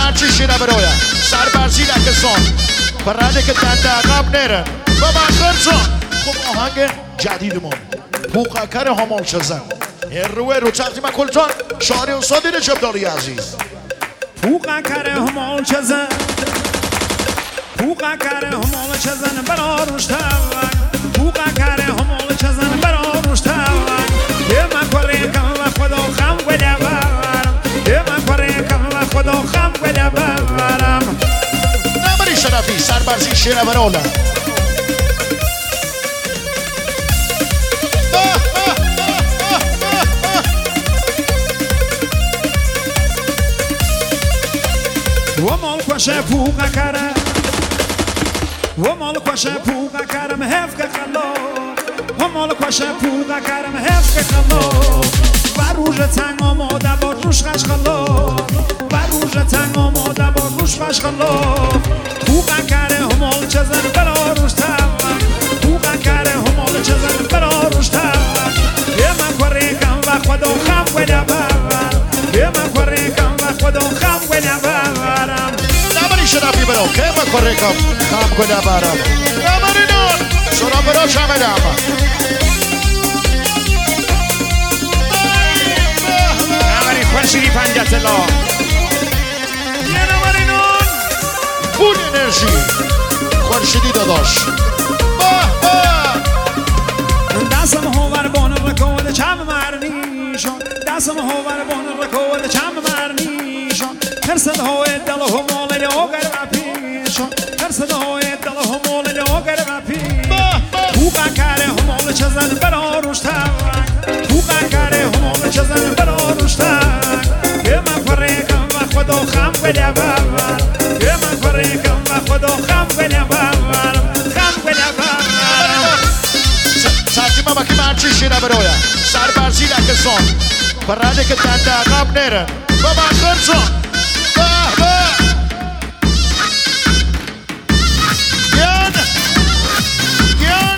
مرچی شیره برویا سربرزی لکسان پرنده که دنده عقب نیرن و بخرچان خب آهنگ جدیدمون پوقکر همال شزن روی رو چقدیم کلتان شعری استادی رجب داری عزیز پوقکر همال شزن پوقکر همال شزن برا روش تاون پوقکر همال شزن برا روش تاون یه مکوری کم و خدا خم گله ببرم یه مکوری کم و خدا خم گله ببرم نمری شرفی سربرزی شیره برالا و مال کشه پوقکر و مال کشه پوقکرم هفت خلا و مال کشه پوقکرم هفت خلا و روژ تنگ آماده با روش خش خلا و روژ تنگ آماده با روش خش خلا پوقکر همال چزن برا روش تاون پوقکر همال چزن برا روش تاون یه من کاری کم و خدا خم گله ببرم یه من کاری کم و خدا خم گله ببرم نمری شرفی برو که مکوری کم خم گله ببرم نمری نون سرا برو شمدم نمری خورشیدی پنجت لا یه نمری نون فول انرژی خورشیدی داداش دستم هوور بان رکود چم مرنیشان دستم هوور بان رکود چم مرنیشان ترسد های دل همال لیاگر و پیشان ترسد های دل همال لیاگر و پیشان پوقکر همال چزن برا روش تاون پوقکر همال چزن برا روش تاون یه من فریقم و خدا خم گله ببرم یه من فریقم و خدا خم گله ببرم خم گله ببرم سرکی ممکی مرچی شیره برویا سربرزی لکسان پرنده که دنده عقب نیرن و بخرچان گیان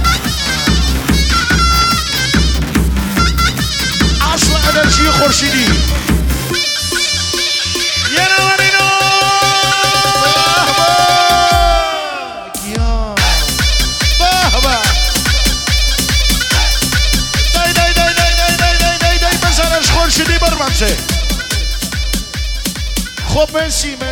اصل انرژی خورشیدی یه نمارینو گیان دای بزنش خورشیدی برمنشه خب مرسی